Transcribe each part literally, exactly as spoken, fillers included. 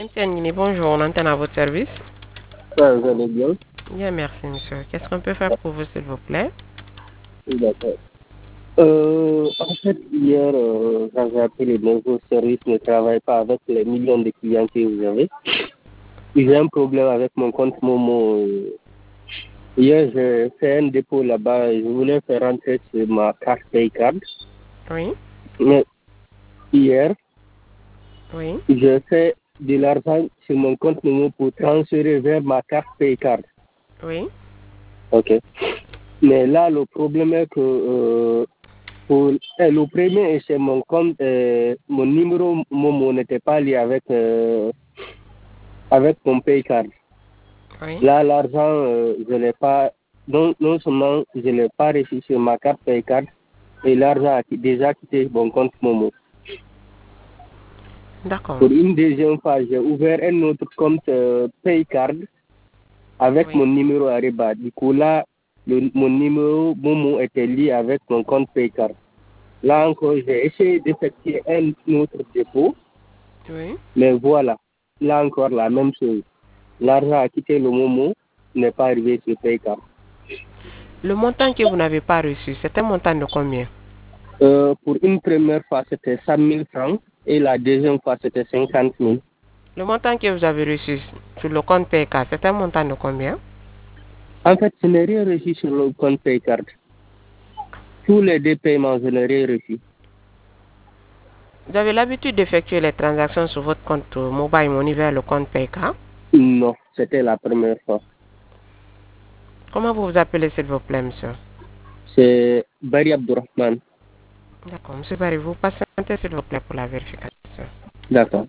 M T N Guinée, bonjour, on entend à votre service. Ça, vous allez bien? Bien, merci, monsieur. Qu'est-ce qu'on peut faire pour vous, s'il vous plaît? D'accord. Euh, en fait, hier, euh, quand j'ai appelé le nouveau service ne travaille pas avec les millions de clients que vous avez. J'ai un problème avec mon compte Momo. Hier, j'ai fait un dépôt là-bas et je voulais faire rentrer sur ma carte Paycard. Oui. Mais hier, Oui. j'ai fait de l'argent sur mon compte Momo pour transférer vers ma carte Paycard. Oui. Ok. Mais là, le problème est que euh, pour eh, le premier, c'est mon compte, euh, mon numéro Momo n'était pas lié avec, euh, avec mon Paycard. Oui. Là, l'argent, euh, je l'ai pas, non, non seulement je ne l'ai pas reçu sur ma carte Paycard, et l'argent a déjà quitté mon compte Momo. D'accord. Pour une deuxième fois, j'ai ouvert un autre compte euh, Paycard avec Oui. mon numéro Ariba. Du coup, là, le, mon numéro Momo était lié avec mon compte Paycard. Là encore, j'ai essayé d'effectuer un autre dépôt, Oui. mais voilà, là encore la même chose. L'argent a quitté le Momo, n'est pas arrivé sur Paycard. Le montant que vous n'avez pas reçu, c'est un montant de combien? Euh, pour une première fois, c'était cent mille francs et la deuxième fois, c'était cinquante mille. Le montant que vous avez reçu sur le compte P K, c'est un montant de combien? En fait, je n'ai rien reçu sur le compte Paycard. Tous les deux paiements, je n'ai rien reçu. Vous avez l'habitude d'effectuer les transactions sur votre compte Mobile Money vers le compte P K? Non, c'était la première fois. Comment vous vous appelez, s'il vous plaît, monsieur? C'est Barry Abdurrahman. D'accord, monsieur Barry, vous patientez, s'il vous plaît, pour la vérification. D'accord.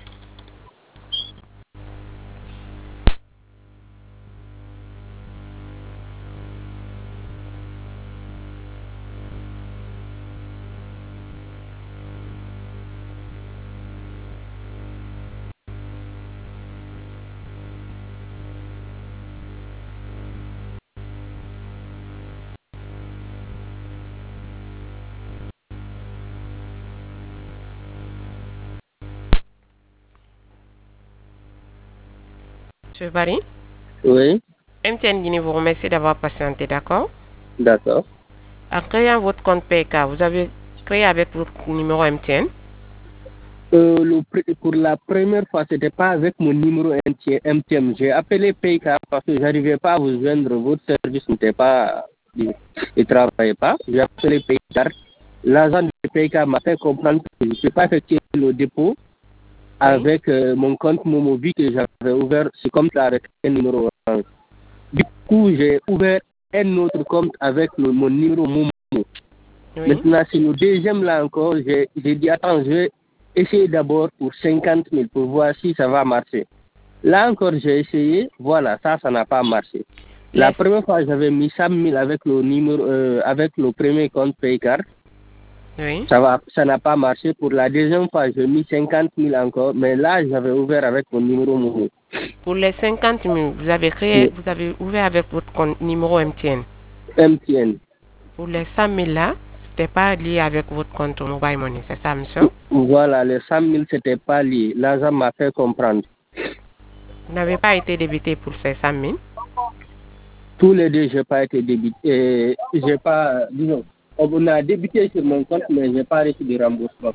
Monsieur Barry, Oui, M T N Guinée vous remercie d'avoir patienté, d'accord? d'accord. En créant votre compte P K, vous avez créé avec votre numéro M T N? Euh, le, pour la première fois, ce n'était pas avec mon numéro M T M. J'ai appelé Paycard parce que je n'arrivais pas à vous joindre. Votre service n'était pas, il ne travaillait pas. J'ai appelé Paycard. L'agent de Paycard m'a fait comprendre que je ne peux pas effectuer le dépôt Oui. avec euh, mon compte Momo vu que j'avais ouvert ce compte avec un numéro orange. Du coup, j'ai ouvert un autre compte avec le, mon numéro Momo. Oui. Maintenant, c'est le deuxième là encore. J'ai dit, attends, je vais essayer d'abord pour cinquante mille pour voir si ça va marcher. Là encore, j'ai essayé. Voilà, ça, ça n'a pas marché. La Les... première fois, j'avais mis cent mille avec le numéro, euh, avec le premier compte Paycard. Oui. Ça va, ça n'a pas marché. Pour la deuxième fois, j'ai mis cinquante mille encore. Mais là, j'avais ouvert avec mon numéro Momo. Pour les cinquante mille, vous avez créé, Oui. vous avez ouvert avec votre compte, numéro M T N. M T N. Pour les cent mille là, c'était pas lié avec votre compte Mobile Money, c'est ça, monsieur? Voilà, les cent mille, c'était pas lié. L'agent m'a fait comprendre. Vous n'avez pas été débité pour ces cent mille? Tous les deux, je n'ai pas été débité. J'ai pas, disons, on a débité sur mon compte, mais je n'ai pas reçu de remboursement.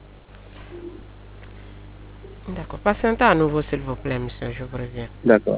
D'accord. Patientez à nouveau, s'il vous plaît, monsieur, je vous reviens. D'accord.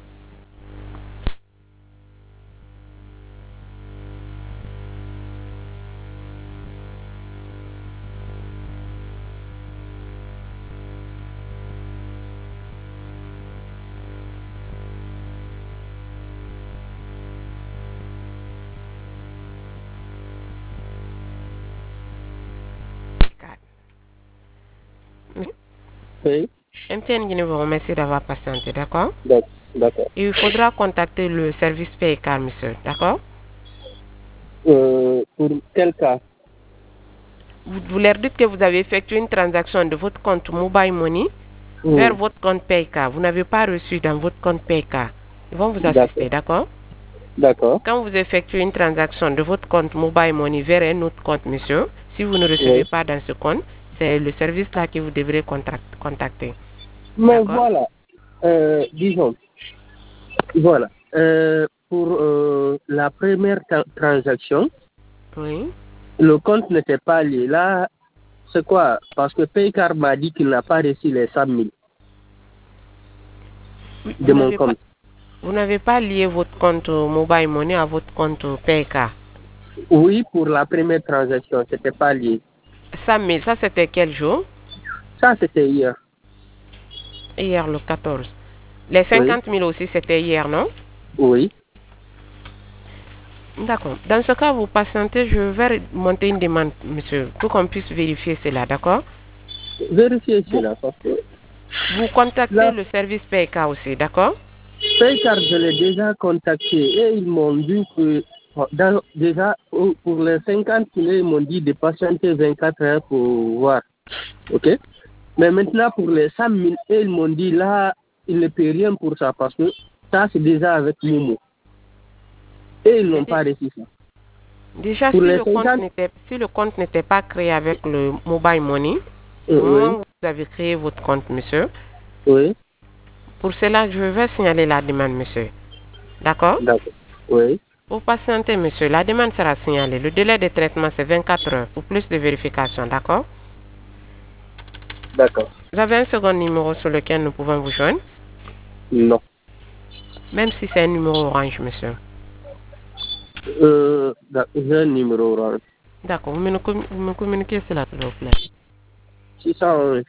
Oui. M T N Guinée vous remercie d'avoir patienté, d'accord? D'accord. Et il faudra contacter le service P K, monsieur, d'accord? Euh, pour quel cas? Vous, vous leur dites que vous avez effectué une transaction de votre compte Mobile Money Mmh. vers votre compte P K. Vous n'avez pas reçu dans votre compte P K. Ils vont vous assister, d'accord? D'accord. Quand vous effectuez une transaction de votre compte Mobile Money vers un autre compte, monsieur, si vous ne recevez Oui. pas dans ce compte, c'est le service là que vous devrez contacter. Mais D'accord. voilà, euh, disons, voilà, euh, pour euh, la première tra- transaction, Oui. le compte n'était pas lié. Là, c'est quoi? Parce que Paycar m'a dit qu'il n'a pas reçu les cent mille Oui, vous de mon n'avez pas, compte. vous n'avez pas lié votre compte euh, Mobile Money à votre compte euh, P K. Oui, pour la première transaction, c'était pas lié. Ça, mais ça, c'était quel jour? Ça, c'était hier. Hier, le quatorze. Les Oui, cinquante mille aussi, c'était hier, non? oui. D'accord. Dans ce cas, vous patientez, je vais monter une demande, monsieur, pour qu'on puisse vérifier cela, d'accord? Vérifiez Vous, cela parce que vous contactez là, le service P K aussi, d'accord? Paycar, je l'ai déjà contacté et ils m'ont dit que dans- déjà oh, pour les cinquante kilos, ils m'ont dit de patienter vingt-quatre heures pour voir. OK? Mais maintenant, pour les cent mille, ils m'ont dit là, ils ne paient rien pour ça parce que ça, c'est déjà avec Momo. Et ils Mais n'ont dé- pas reçu ça. déjà, Pour si les le compte cinquante, n'était, si le compte n'était pas créé avec le Mobile Money, euh, au moment oui, où vous avez créé votre compte, monsieur, oui, pour cela, je vais signaler la demande, monsieur. D'accord? d'accord. Oui, Pour patienter, monsieur, la demande sera signalée. Le délai de traitement, c'est vingt-quatre heures pour plus de vérification, d'accord? d'accord. Vous avez un second numéro sur lequel nous pouvons vous joindre, Non. même si c'est un numéro orange, monsieur. Euh, d'ac- j'ai un numéro orange. D'accord, vous me, commu- vous me communiquez cela, s'il vous plaît. six cent onze,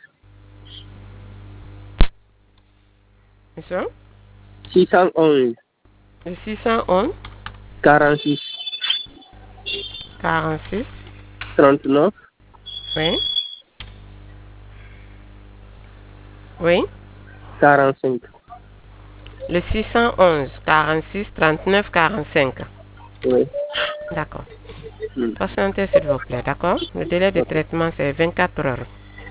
Monsieur? six cent onze, Le six cent onze, quarante-six, quarante-six, trente-neuf, oui, oui. quarante-cinq. Le six cent onze, quarante-six, trente-neuf, quarante-cinq. Oui. D'accord. Hmm. Patientez, s'il vous plaît, d'accord? Le délai de Ok. traitement, c'est vingt-quatre heures.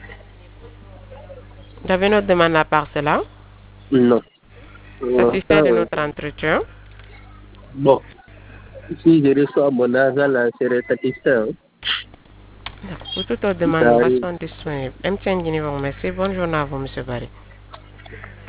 Vous avez une autre demande à part cela? Non. Pour Satisfait l'instant, de oui. notre entretien? Bon, si je reçois mon argent, là, je serai satisfait. Hein. D'accord. Pour toute autre Si demande, ça nous arrive. restons disponibles. M T N Guinée vous remercie. Bonne journée à vous, monsieur Barry.